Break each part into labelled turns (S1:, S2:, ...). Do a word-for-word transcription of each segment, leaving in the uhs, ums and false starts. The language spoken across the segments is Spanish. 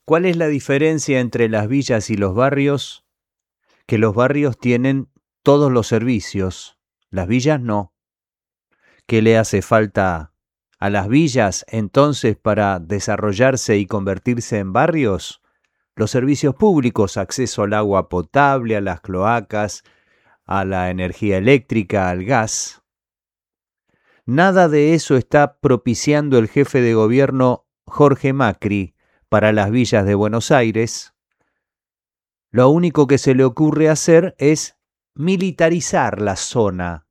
S1: ¿Cuál es la diferencia entre las villas y los barrios? Que los barrios tienen todos los servicios, las villas no. ¿Qué le hace falta a las villas entonces para desarrollarse y convertirse en barrios? Los servicios públicos, acceso al agua potable, a las cloacas, a la energía eléctrica, al gas. Nada de eso está propiciando el jefe de gobierno Jorge Macri para las villas de Buenos Aires. Lo único que se le ocurre hacer es militarizar la zona.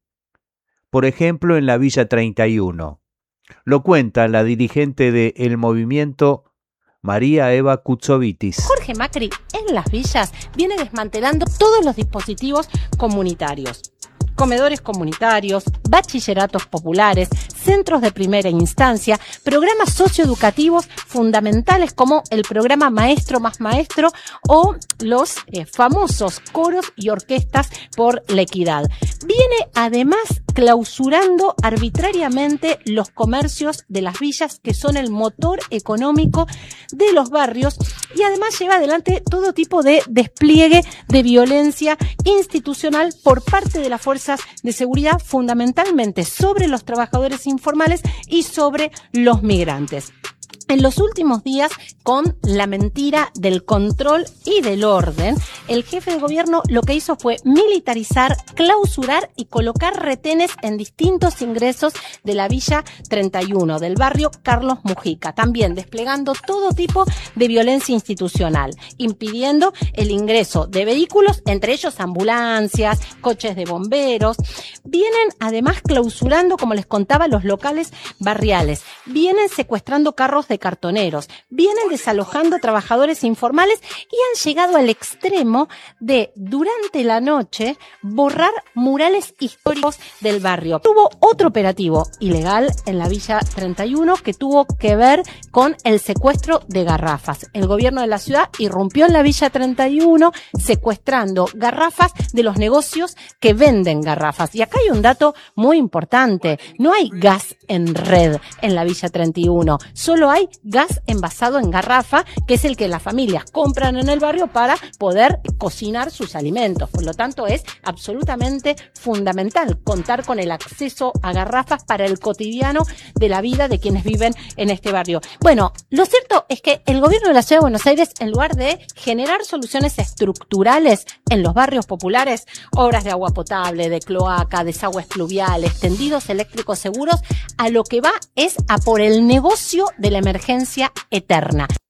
S1: Por ejemplo, en la Villa treinta y uno. Lo cuenta la dirigente del movimiento María Eva Kutsovitis.
S2: Jorge Macri en las villas viene desmantelando todos los dispositivos comunitarios. Comedores comunitarios, bachilleratos populares, centros de primera instancia, programas socioeducativos fundamentales como el programa Maestro más Maestro o los eh, famosos coros y orquestas por la equidad. Viene además clausurando arbitrariamente los comercios de las villas que son el motor económico de los barrios y además lleva adelante todo tipo de despliegue de violencia institucional por parte de las fuerzas de seguridad, fundamentalmente sobre los trabajadores informales y sobre los migrantes. En los últimos días, con la mentira del control y del orden, el jefe de gobierno lo que hizo fue militarizar, clausurar y colocar retenes en distintos ingresos de la Villa treinta y uno, del barrio Carlos Mujica, también desplegando todo tipo de violencia institucional, impidiendo el ingreso de vehículos, entre ellos ambulancias, coches de bomberos. Vienen además clausurando, como les contaba, los locales barriales, vienen secuestrando carros de cartoneros, vienen desalojando trabajadores informales y han llegado al extremo de, durante la noche, borrar murales históricos del barrio. Tuvo otro operativo ilegal en la Villa treinta y uno que tuvo que ver con el secuestro de garrafas. El gobierno de la ciudad irrumpió en la Villa treinta y uno secuestrando garrafas de los negocios que venden garrafas. Y acá hay un dato muy importante. No hay gas en red en la Villa treinta y uno. Solo hay gas envasado en garrafa, que es el que las familias compran en el barrio para poder cocinar sus alimentos. Por lo tanto, es absolutamente fundamental contar con el acceso a garrafas para el cotidiano de la vida de quienes viven en este barrio. Bueno, lo cierto es que el gobierno de la Ciudad de Buenos Aires, en lugar de generar soluciones estructurales en los barrios populares, obras de agua potable, de cloaca, desagües pluviales, tendidos eléctricos seguros, a lo que va es a por el negocio de la emergencia eterna.